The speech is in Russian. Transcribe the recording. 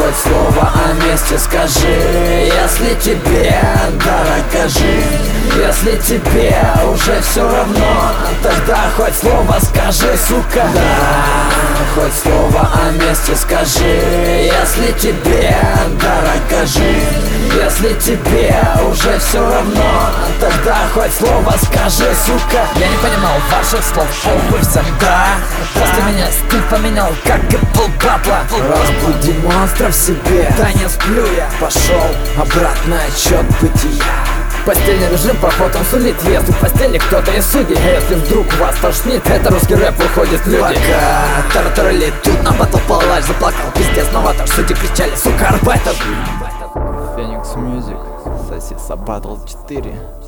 хоть слово о месте скажи. Если тебе дорога жизнь, если тебе уже все равно, тогда хоть слово скажи, сука. Да, хоть слово о месте скажи. Если тебе дорога жизнь, если тебе уже все равно, тогда хоть слово скажи, сука. Я не понимал ваших слов, что вы всем да. После меня стиль поменял, как и полбатла. Разбуди монстра в себе. Да не сплю я. Пошел обратный отчет бытия. Постельный режим проходом сулит. Если в постели кто-то из судей, если вдруг вас тошнит, это русский рэп, выходит люди. Пока Тартарали, тут на батл палач заплакал. Пиздец, новатор, судьи кричали, сука, арбайтер. Феникс Мьюзик, Соси Сабатл 4.